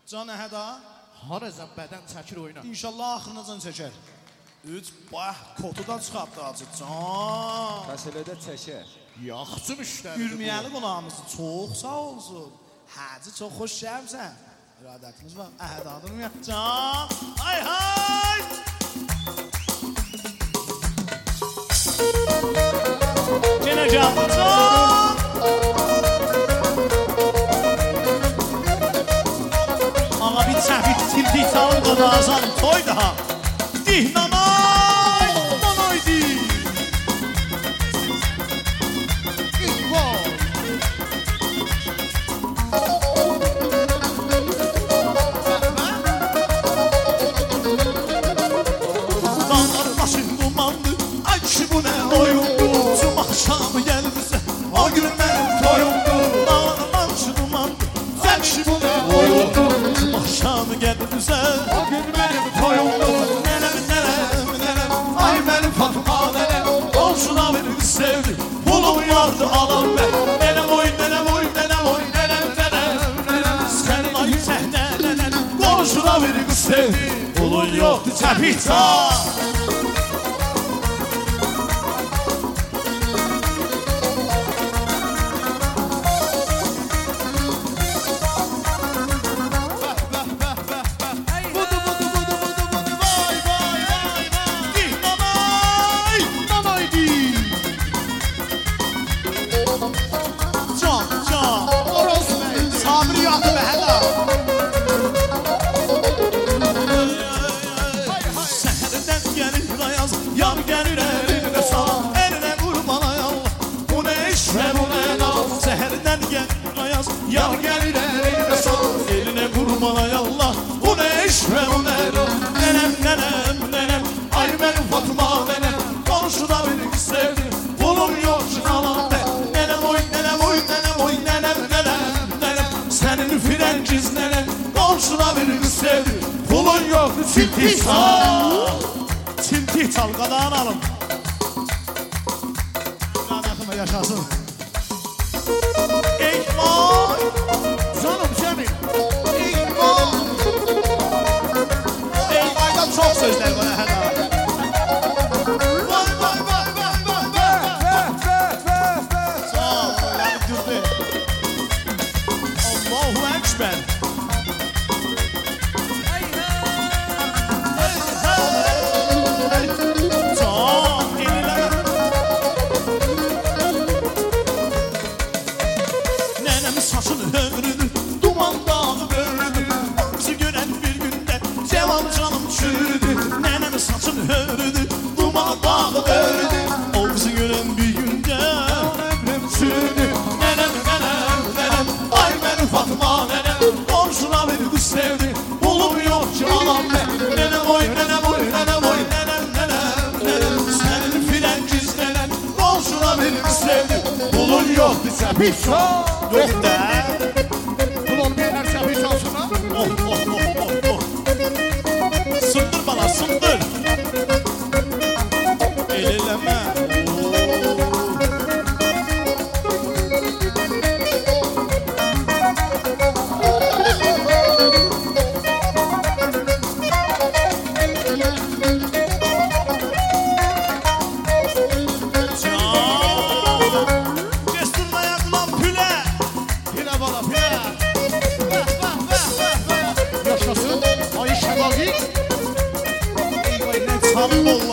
Can Əhəda. Haracan bədən çəkir oyuna. İnşallah axırınacan çəkər. 3 bax kotudan çıxartdı acı can. Məsələdə çəkər. Yaxşı müştəri. Gülməyəli qulağımızı çox sağ olsun. Hacı çox xoş gəlmisən. İradətiniz var. Əhədadır mı? Can. Hay hay. Yenə gəldi can. Ağa bir çəfik tiltik salın qadağazan toy daha. Dihnanay, nanaydi. Dağlar başın dumandı, ay kişi bu nə oyundu. Cum axşamı gəlirsə, o gün mənim toyumdu. Dağlar başın dumandı, ay kişi bu nə oyundu. Cum axşamı gəlirsə, o gün mənim toyumdu. Ay mənim Fatma nənəm, olsuna beni sevdi. Pulum vardı alam mən. Nənəm oy, nənəm oy, nənəm oy, nənəm, nənəm, nənəm. Sənin ay səhnə nənəm, olsuna beni sevdi. Pulun yoxdu çəpikça. Yar gelir eline sal, eline vurmalay Allah. Bu ne iş ve bu ne rol? Nenem, nenem, nenem, ay benim Fatma nenem. Komşuda beni sevdi, pulum yok şınalan de. Nenem oy, nenem oy, nenem oy, nenem, nenem, nenem. Senin Fransız nenem, komşuda beni sevdi. Pulun yok, çintik çal. Çintik çal, qadağını alın. Qadağını yaşasın. Ey vay! Canım Cemil! Ey vay! Ey vaydan çok sözler var Əhəda. Vay vay vay vay vay vay! Sağ ol, öyle durdu. Allahu Ekber! Hey hey! Hey hey! Can eline! Saçını hövürdü, duman dağı bördü. Bizi gören bir günde cevan canım çürüdü. Nenem saçını hövürdü, duman dağı bördü. O bizi gören bir günde ömrüm çürüdü. Nenem, nenem, nenem, ay benim Fatma nenem. Komşuna beni kız sevdi, pulum yok ki alam ben. Nenem oy, nenem oy, nenem oy, nenem, nenem, nenem. Senin Fransız nenem, komşuna beni kız sevdi. Pulun yok ki sepik çok. Yok da. Ulan beyler çapı çalsınlar. Oh. Sındır bana, sındır. Elileme. Yaşasın, ay şebabik. Sabır ol.